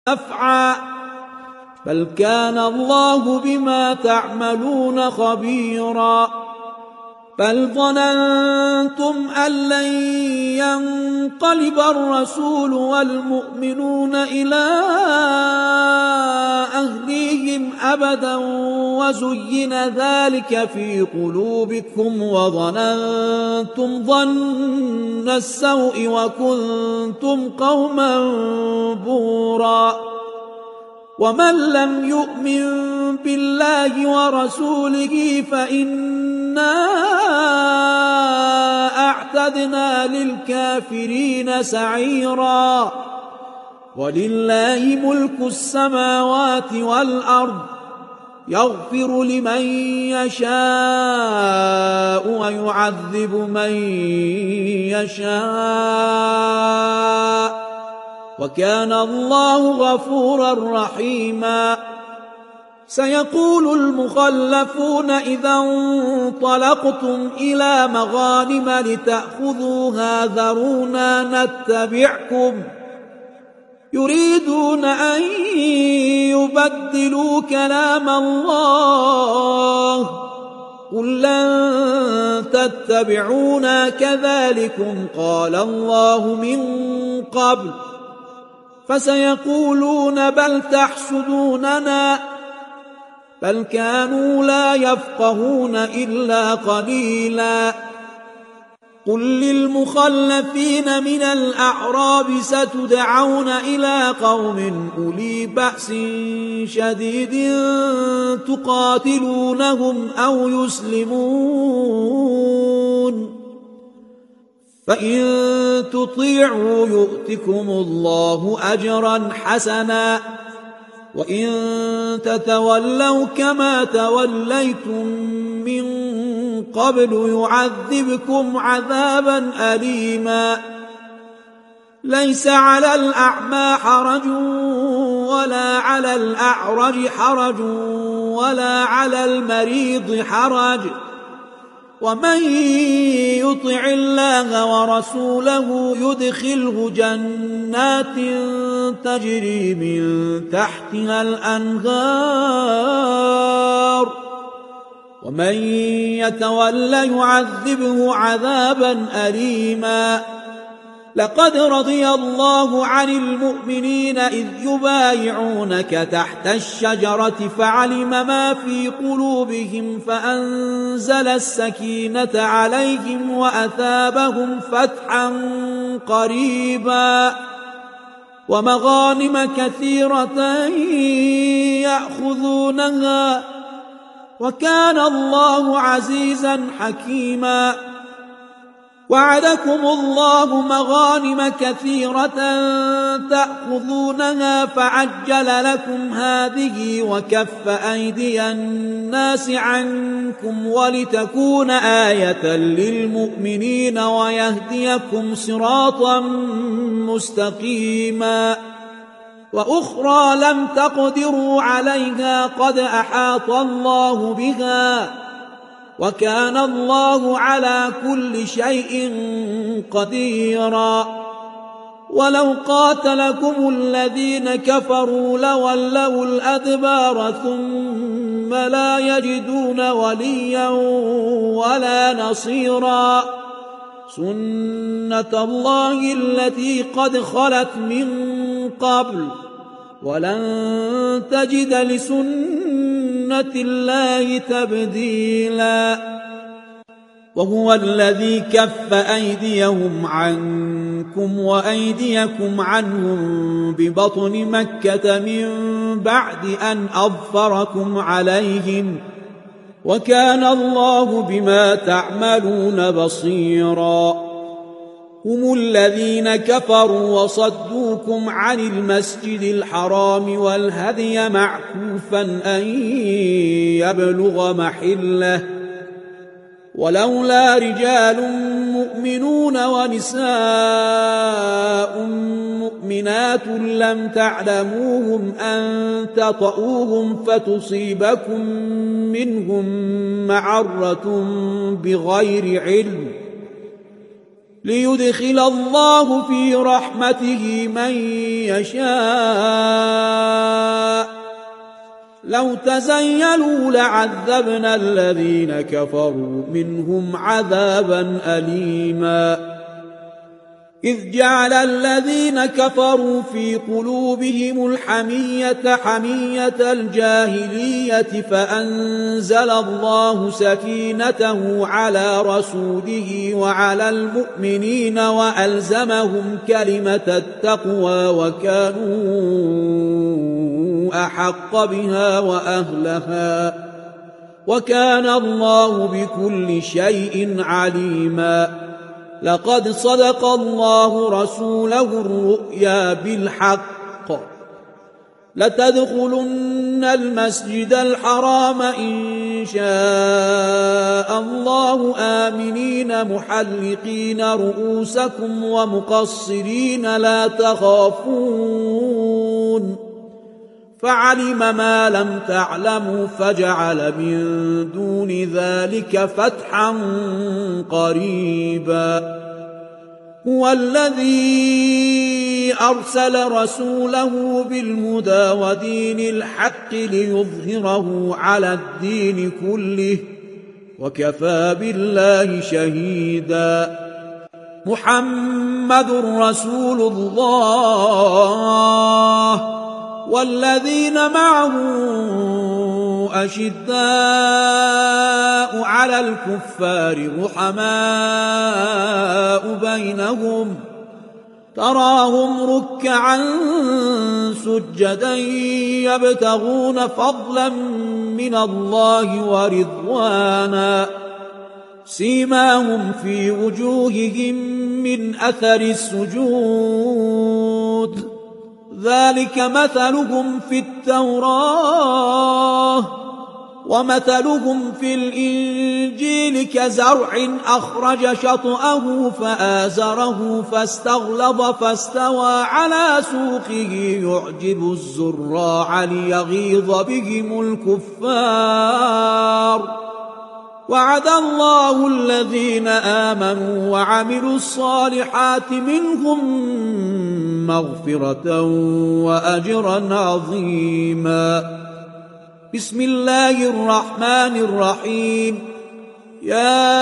نفعا بل كان الله بما تعملون خبيرا بل ظننتم أن لن ينقلب الرسول والمؤمنون إلى أهليهم أبدا وزين ذلك في قلوبكم وظننتم ظن السوء وكنتم قوما بورا ومن لم يؤمن بالله ورسوله فإنا أعتدنا للكافرين سعيرا ولله ملك السماوات والأرض يغفر لمن يشاء ويعذب من يشاء وكان الله غفورا رحيما سيقول المخلفون إذا انطلقتم إلى مغانم لتأخذوها ذرونا نتبعكم يريدون أن يبدلوا كلام الله قل لن تتبعونا كذلكم قال الله من قبل فسيقولون بل تحسدوننا بل كانوا لا يفقهون إلا قليلا قل للمخلفين من الأعراب ستدعون إلى قوم أولي بأس شديد تقاتلونهم أو يسلمون فإن تطيعوا يؤتكم الله أجرا حسنا وإن تتولوا كما توليتم من قبل يعذبكم عذابا أليما ليس على الأعمى حرج ولا على الأعرج حرج ولا على المريض حرج ومن يطع الله ورسوله يدخله جنات تجري من تحتها الأنهار ومن يتولى يعذبه عذابا أليما لقد رضي الله عن المؤمنين إذ يبايعونك تحت الشجرة فعلم ما في قلوبهم فأنزل السكينة عليهم وأثابهم فتحا قريبا ومغانم كثيرة يأخذونها وكان الله عزيزا حكيما وعدكم الله مغانم كثيرة تأخذونها فعجل لكم هذه وكف أيدي الناس عنكم ولتكون آية للمؤمنين ويهديكم صراطا مستقيما وأخرى لم تقدروا عليها قد أحاط الله بها وكان الله على كل شيء قديرا ولو قاتلكم الذين كفروا لولوا الأدبار ثم لا يجدون وليا ولا نصيرا سنة الله التي قد خلت من قبل ولن تجد لسنة الله تبديلا وهو الذي كف أيديهم عنكم وأيديكم عنهم ببطن مكة من بعد أن أظفركم عليهم وكان الله بما تعملون بصيرا هم الذين كفروا وصدوكم عن المسجد الحرام والهدي معكوفا أن يبلغ محله ولولا رجال مؤمنون ونساء مؤمنات لم تعلموهم أن تطؤوهم فتصيبكم منهم معرة بغير علم ليدخل الله في رحمته من يشاء لو تزيلوا لعذبنا الذين كفروا منهم عذابا أليما إذ جعل الذين كفروا في قلوبهم الحمية حمية الجاهلية فأنزل الله سكينته على رسوله وعلى المؤمنين وألزمهم كلمة التقوى وكانوا أحق بها وأهلها وكان الله بكل شيء عليما لقد صدق الله رسوله الرؤيا بالحق لتدخلن المسجد الحرام إن شاء الله آمنين محلقين رؤوسكم ومقصرين لا تخافون فعلم ما لم تعلموا فجعل من دون ذلك فتحا قريبا هو الذي أرسل رسوله بالهدى ودين الحق ليظهره على الدين كله وكفى بالله شهيدا محمد رسول الله والذين معه أشداء على الكفار رحماء بينهم تراهم ركعا سجدا يبتغون فضلا من الله ورضوانا سيماهم في وجوههم من أثر السجود ذلك مثلهم في التوراة ومثلهم في الإنجيل كزرع أخرج شطأه فآزره فاستغلظ فاستوى على سوقه يعجب الزراع ليغيظ بهم الكفار وعد الله الذين آمنوا وعملوا الصالحات منهم مغفرة وأجرا عظيما بسم الله الرحمن الرحيم يا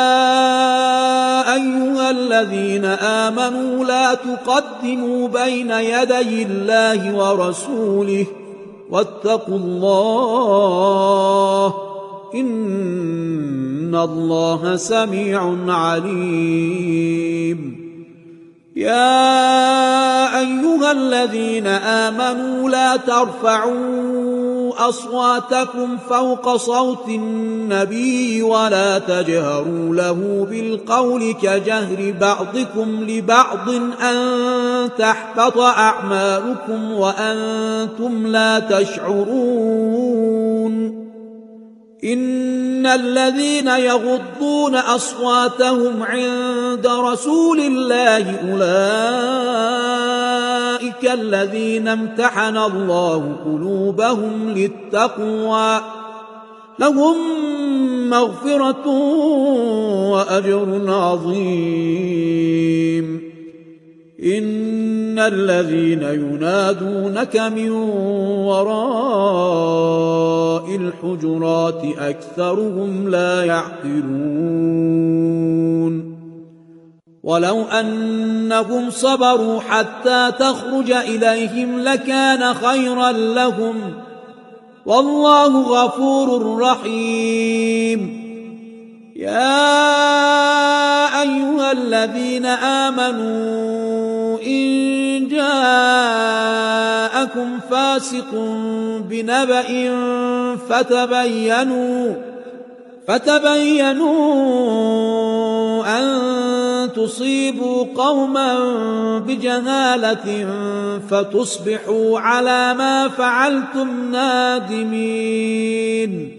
أيها الذين آمنوا لا تقدموا بين يدي الله ورسوله واتقوا الله إن الله سميع عليم يا أيها الذين آمنوا لا ترفعوا أصواتكم فوق صوت النبي ولا تجهروا له بالقول كجهر بعضكم لبعض أن تحبط أعمالكم وأنتم لا تشعرون إن الذين يغضون أصواتهم عند رسول الله أولئك الذين امتحن الله قلوبهم للتقوى لهم مغفرة وأجر عظيم إن الذين ينادونك من وراء الحجرات أكثرهم لا يعقلون ولو أنهم صبروا حتى تخرج إليهم لكان خيرا لهم والله غفور رحيم يا أيها الذين آمنوا إن جاءكم فاسق بنبأ فتبينوا أن تصيبوا قوما بجهالة فتصبحوا على ما فعلتم نادمين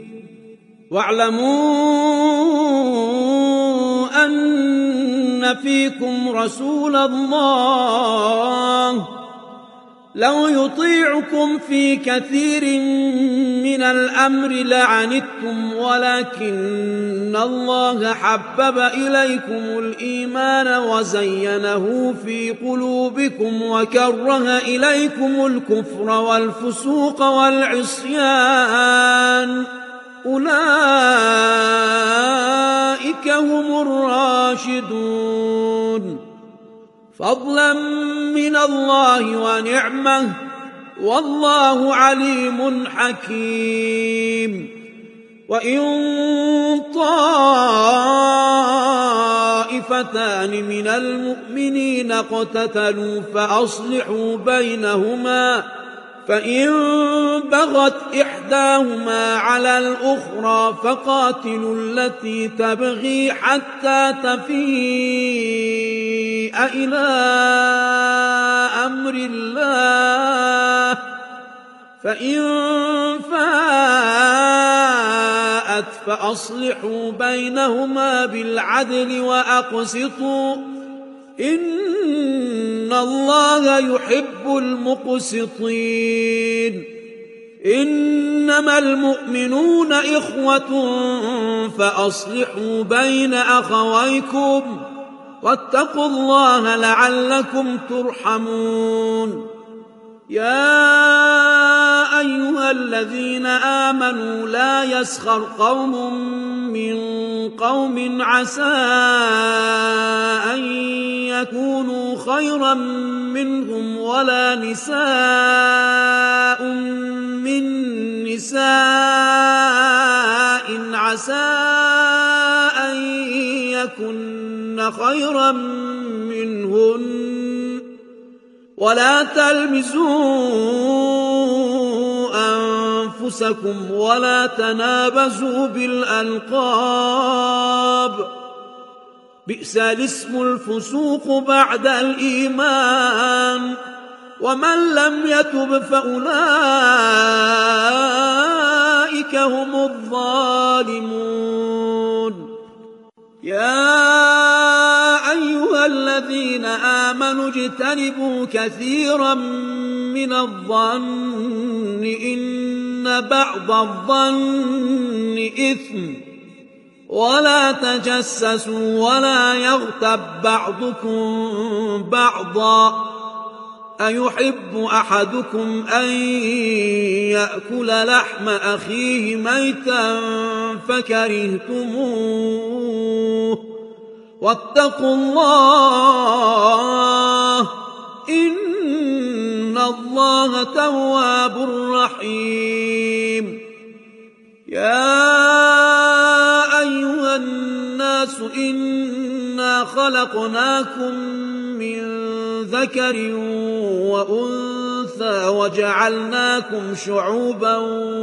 واعلموا أن فيكم رسول الله لو يطيعكم في كثير من الأمر لعنتم ولكن الله حبب إليكم الإيمان وزينه في قلوبكم وكره إليكم الكفر والفسوق والعصيان أولئك هم الراشدون فضلا من الله ونعمه والله عليم حكيم وإن طائفتان من المؤمنين اقتتلوا فأصلحوا بينهما فإن بغت إحداهما على الأخرى فقاتلوا التي تبغي حتى تفيء إلى أمر الله فإن فاءت فأصلحوا بينهما بالعدل وأقسطوا إن الله يحب المقسطين إنما المؤمنون إخوة فأصلحوا بين أخويكم واتقوا الله لعلكم ترحمون يا أيها الذين آمنوا لا يسخر قوم من قوم عسى أن يكونوا خيرا منهم ولا نساء من نساء عسى أن يكن خيرا منهن ولا تلمزوا أنفسكم ولا تنابزوا بالألقاب بئس الاسم الفسوق بعد الإيمان ومن لم يتب فأولئك هم الظالمون يا أيها الذين آمنوا اجتنبوا كثيرا من الظن إن بعض الظن إثم ولا تجسسوا ولا يغتب بعضكم بعضا أيحب أحدكم أن يأكل لحم أخيه ميتا فكرهتموه واتقوا الله إن الله تواب رحيم يا أيها الناس إنا خلقناكم من ذكر وأنثى وجعلناكم شعوبا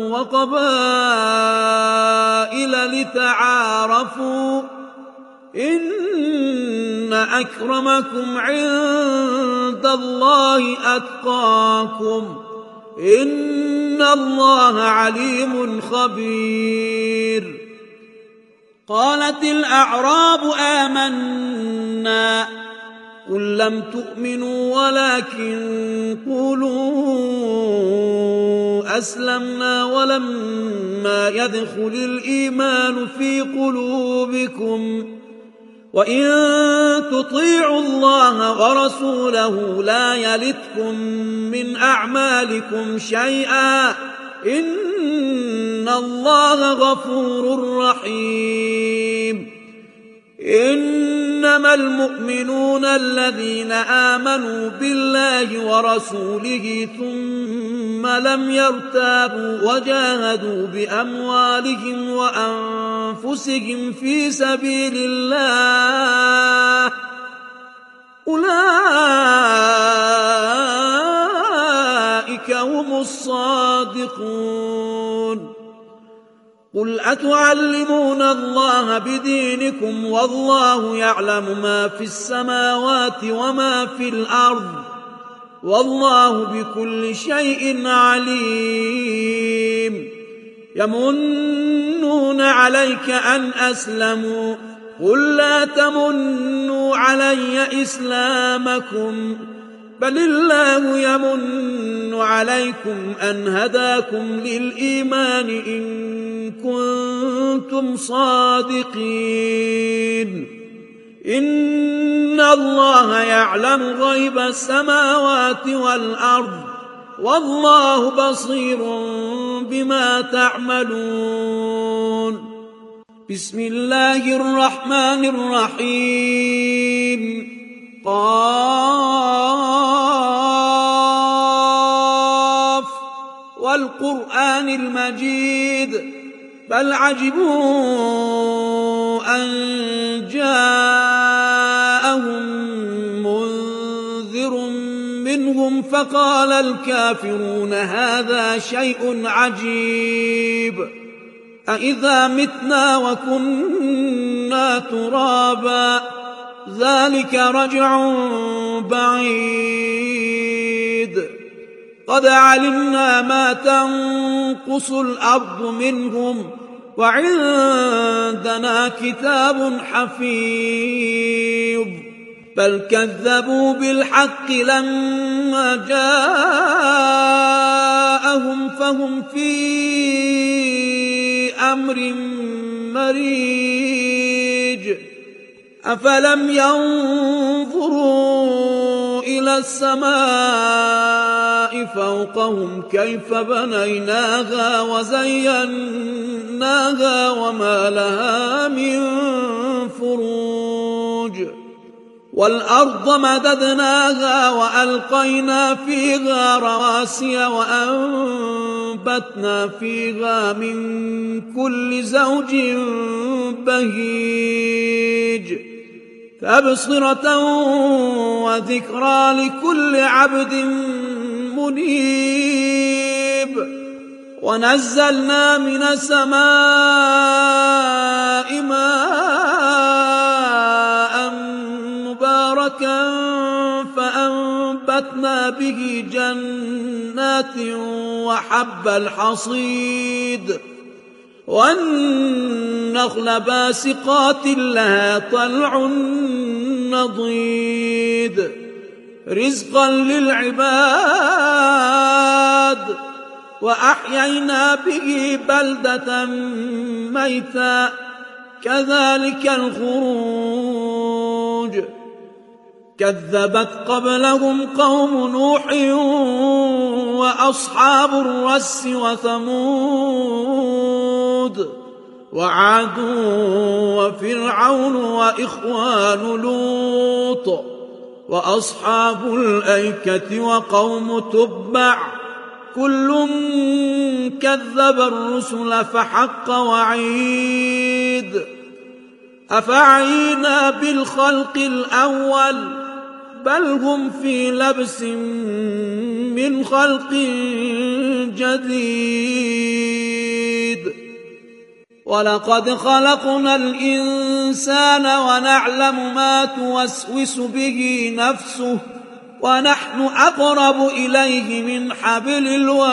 وقبائل لتعارفوا إن أكرمكم عند الله أتقاكم إن الله عليم خبير قالت الأعراب آمنا قل لم تؤمنوا ولكن قولوا أسلمنا ولما يدخل الإيمان في قلوبكم وإن تطيعوا الله ورسوله لا يلتكم من أعمالكم شيئا إن الله غفور رحيم إنما المؤمنون الذين آمنوا بالله ورسوله ثم لم يرتابوا وجاهدوا بأموالهم وأنفسهم في سبيل الله أولئك هم الصادقون قل أتعلمون الله بدينكم والله يعلم ما في السماوات وما في الأرض والله بكل شيء عليم يمنون عليك أن أسلموا قل لا تمنوا علي إسلامكم بل الله يمن عليكم أن هداكم للإيمان إن كنتم صادقين إن الله يعلم غيب السماوات والأرض والله بصير بما تعملون بسم الله الرحمن الرحيم قاف والقرآن المجيد بل عجبوا أن جاءهم منذر منهم فقال الكافرون هذا شيء عجيب أإذا متنا وكنا ترابا ذلك رجع بعيد قد علمنا ما تنقص الأرض منهم وعندنا كتاب حفيظ بل كذبوا بالحق لما جاءهم فهم في أمر مريج أفلم ينظروا إلى السماء فوقهم كيف بنيناها وزيناها وما لها من فروج والأرض مددناها وألقينا فيها رواسي وأنبتنا فيها من كل زوج بهيج تبصرة وذكرى لكل عبد منيب ونزلنا من السماء ماء مباركا فأنبتنا به جنات وحب الحصيد والنخل باسقات لها طلع نضيد رزقا للعباد وأحيينا به بلدة ميتا كذلك الخروج كذبت قبلهم قوم نوح وأصحاب الرس وثمود وعاد وفرعون وإخوان لوط وأصحاب الأيكة وقوم تبع كل كذب الرسل فحق وعيد أفعينا بالخلق الأول بل هم في لبس من خلق جديد ولقد خلقنا الإنسان ونعلم ما توسوس به نفسه ونحن أقرب إليه من حبل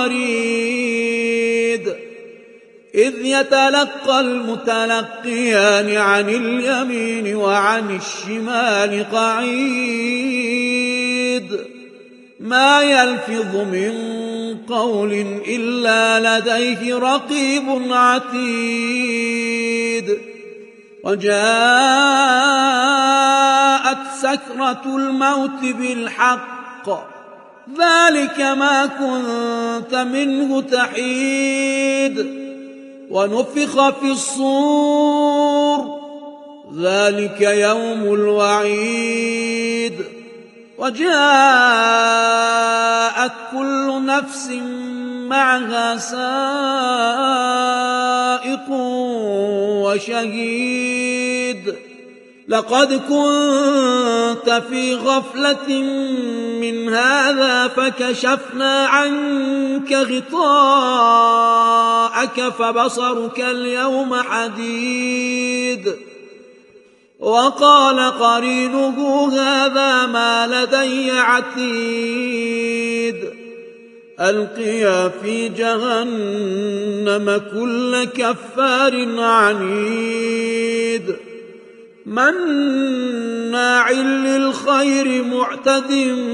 الوريد إذ يتلقى المتلقيان عن اليمين وعن الشمال قعيد ما يلفظ من قول إلا لديه رقيب عتيد وجاءت سكرة الموت بالحق ذلك ما كنت منه تحيد ونفخ في الصور ذلك يوم الوعيد وجاءت كل نفس معها سائق وشهيد لقد كنت في غفلة من هذا فكشفنا عنك غطاءك فبصرك اليوم حديد وقال قرينه هذا ما لدي عتيد ألقيا في جهنم كل كفار عنيد مناع للخير معتد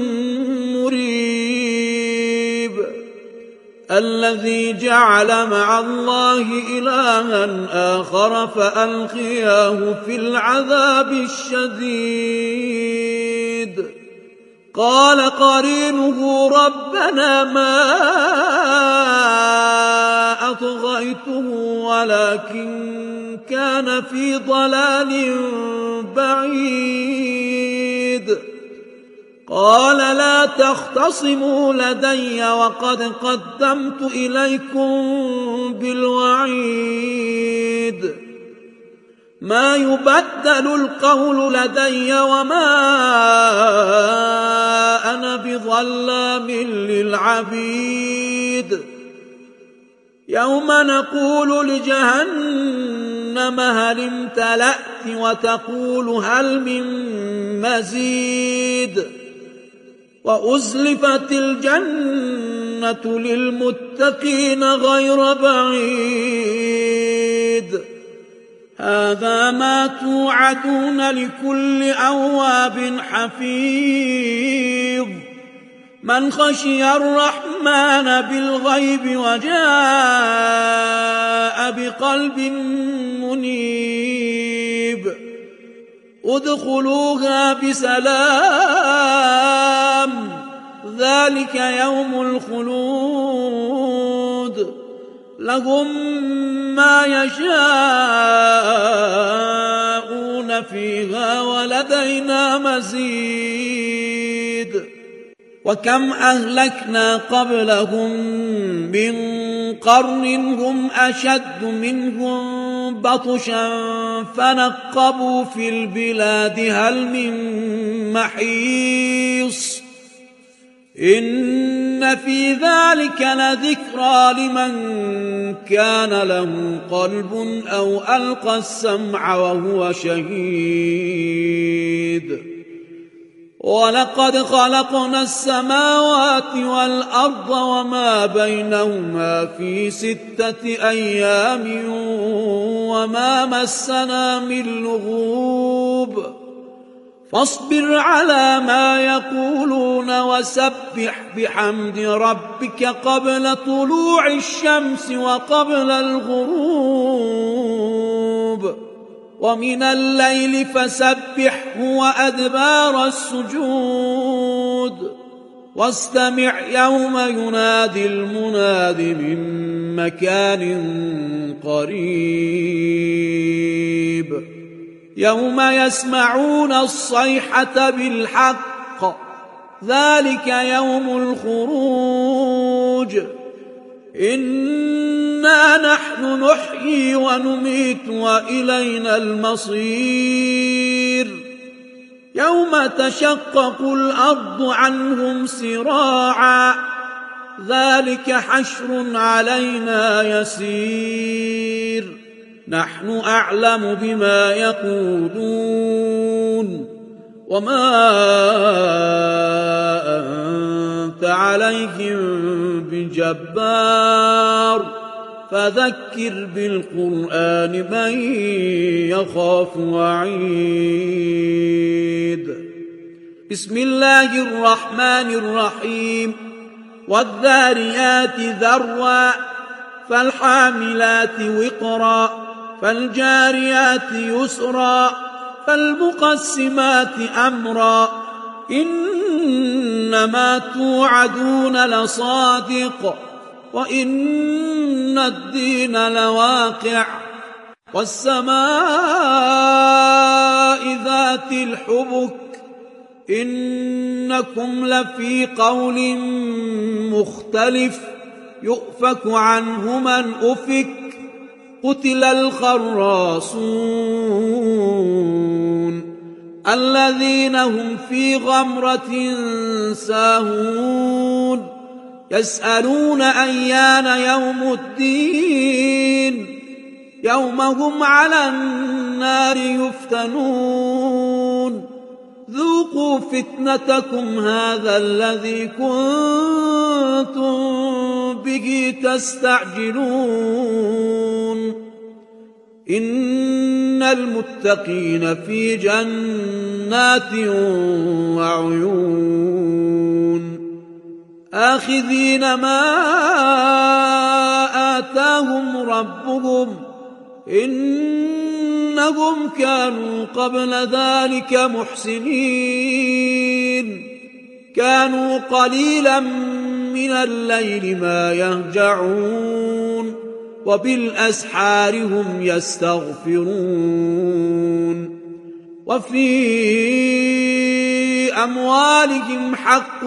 مريب الذي جعل مع الله إلها آخر فألقياه في العذاب الشديد قال قرينه ربنا ما أطغيته ولكن كان في ضلال بعيد قال لا تختصموا لدي وقد قدمت إليكم بالوعيد ما يبدل القول لدي وما أنا بظلام للعبيد يوم نقول لجهنم هل امتلأت وتقول هل من مزيد وأزلفت الجنة للمتقين غير بعيد هذا ما توعدون لكل أواب حفيظ من خشي الرحمن بالغيب وجاء بقلب منيب ادخلوها بسلام ذلك يوم الخلود لهم ما يشاءون فيها ولدينا مزيد وكم أهلكنا قبلهم من قرن هم أشد منهم بطشا فنقبوا في البلاد هل من محيص إن في ذلك لذكرى لمن كان له قلب أو ألقى السمع وهو شهيد ولقد خلقنا السماوات والأرض وما بينهما في 6 أيام وما مسنا من لغوب فاصبر على ما يقولون وسبح بحمد ربك قبل طلوع الشمس وقبل الغروب ومن الليل فسبحه وأدبار السجود واستمع يوم ينادي المناد من مكان قريب يوم يسمعون الصيحة بالحق ذلك يوم الخروج إنا نحن نحيي ونميت وإلينا المصير يوم تشقق الأرض عنهم سراعا ذلك حشر علينا يسير نحن أعلم بما يقولون وما أنت عليهم بجبار فذكر بالقرآن من يخاف وعيد بسم الله الرحمن الرحيم والذاريات ذروا فالحاملات وقرا فالجاريات يسرا فالمقسمات أمرا إنما توعدون لصادق وإن الدين لواقع والسماء ذات الحبك إنكم لفي قول مختلف يؤفك عنه من أفك قتل الخراصون الذين هم في غمرة ساهون يسألون أيان يوم الدين يوم هم على النار يفتنون ذوقوا فتنتكم هذا الذي كنتم به تستعجلون إن المتقين في جنات وعيون آخذين ما آتاهم ربهم إنهم كانوا قبل ذلك محسنين كانوا قليلا من الليل ما يهجعون وبالأسحار هم يستغفرون وفي أموالهم حق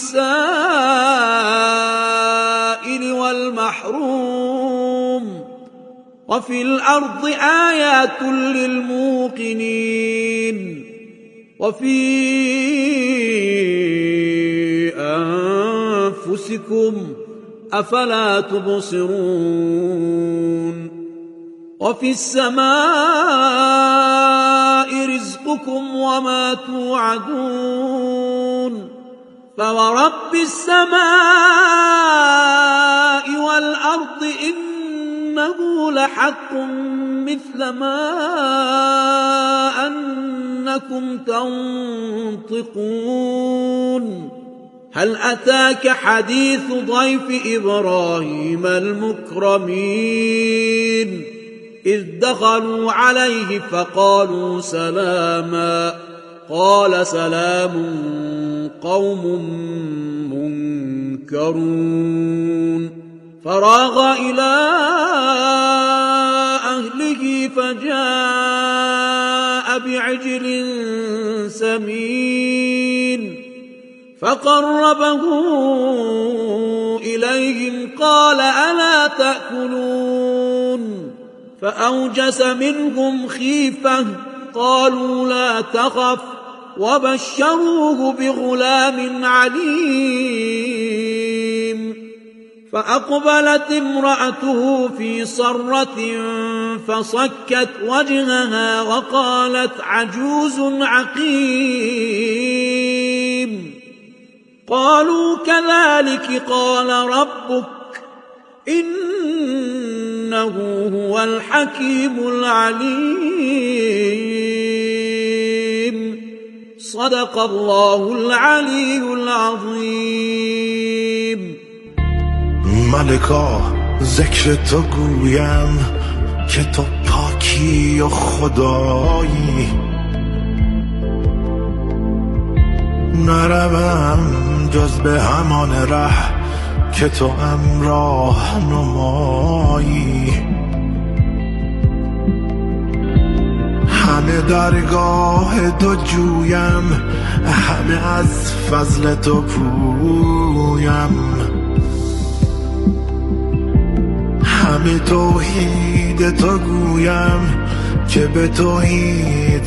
للسائل والمحروم وفي الأرض آيات للموقنين وفي أنفسكم أفلا تبصرون وفي السماء رزقكم وما توعدون فورب السماء والأرض إنه لحق مثل ما أنكم تنطقون هل أتاك حديث ضيف إبراهيم المكرمين إذ دخلوا عليه فقالوا سلاما قال سلام قوم منكرون فراغ إلى أهله فجاء بعجل سمين فقربه إليهم قال ألا تأكلون فأوجس منهم خيفة قالوا لا تخف وبشروه بغلام عليم فأقبلت امرأته في صرة فصكت وجهها وقالت عجوز عقيم قالوا كذلك قال ربك إنه هو الحكيم العليم صدق الله العلي العظيم ملکا ذکر تو گویم که تو پاکی و خدایی نروم جز به همان ره که تو همراه نمایی همه درگاه تو جویم همه از فضل تو پویم همه توحید تو گویم که به توحید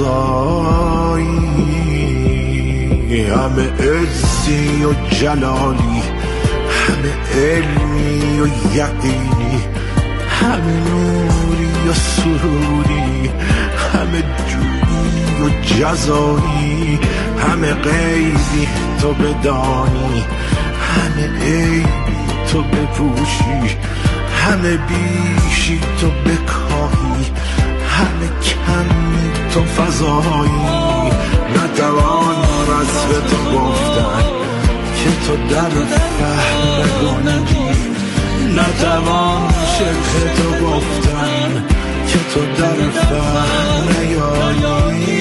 سزایی همه عزی و جلالی همه علمی و یقینی همه نوری و سروری همه جویی و جزایی همه غیبی تو بدانی همه عیبی تو بپوشی همه بیشی تو بکاهی همه کمی تو فضایی نتوان رسم تو گفتن که تو در فهم نگنجی نتوان شبه تو گفتن که تو در فهم نیایی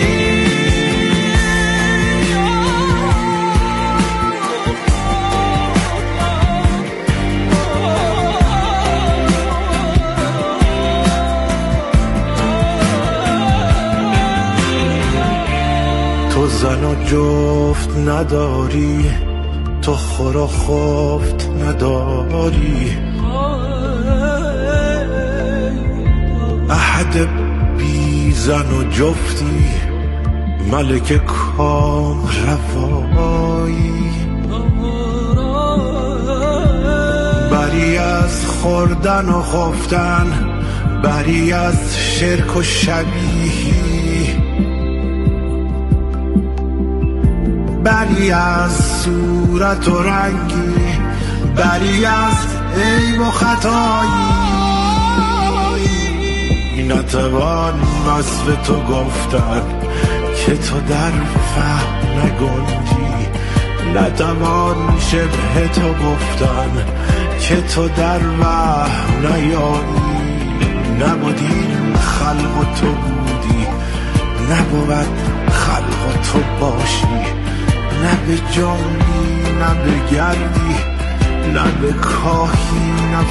تو زن و جفت نداری تو خور و خفت نداری احد بی زن و جفتی ملک کام روایی بری از خوردن و خفتن بری از شرک و شبیهی بری از صورت و رنگی بری از عیب و خطایی نتوان وصف تو گفتن که تو در فهم نگنجی، نتوان شبه تو گفتن که تو در وهم نیایی. نبودیم خلق و تو بودی، نبود خلق و تو باشی، نه به جانی نه به گردی، نه به کاهی نه